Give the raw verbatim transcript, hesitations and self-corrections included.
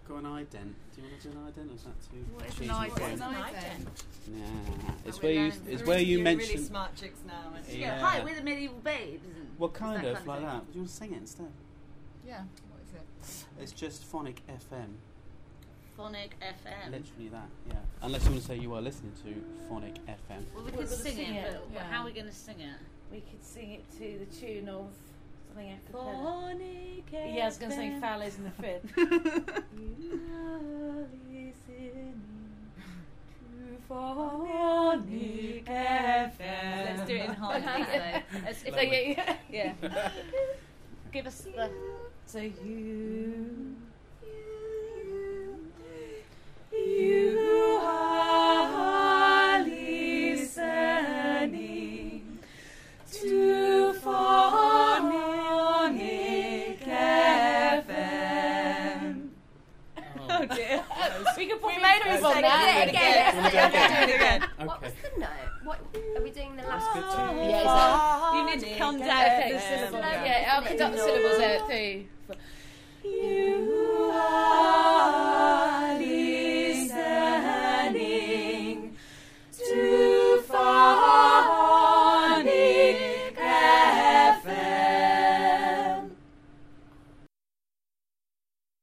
got an ident. Do you want to do an ident, or is that too What is cheesy? an ident? for you? What is an ident? Yeah, it's Oh, where we're you learning. it's We're where you You're mention. really smart chicks now. aren't you? Yeah. Hi, we're the medieval babes. And Well, it's kind that of kind like thing. that. Do you want to sing it instead? Yeah. What is it? It's just phonic F M. Phonic F M. Literally that, yeah. Unless you want to say you are listening to phonic F M. Well, we We're could gonna sing, sing it, it, but, but yeah. how are we going to sing it? We could sing it to the tune of something a cappella. Phonic F M. Yeah, I was going to say Fallows in the Fifth. You are listening to Phonic F M. Let's do it in harmony. So, let's, if So, they, yeah, yeah. Give us the. So you, you are listening to Phonic F M. Oh dear. We could probably made a improve on mistake. that. Yeah, Do you want to do it again? Do it again. What was the note? What are we doing the last? That's good too. Yeah, exactly. You need to count down Okay, the the syllables. syllables. Yeah, I'll conduct the syllables there too.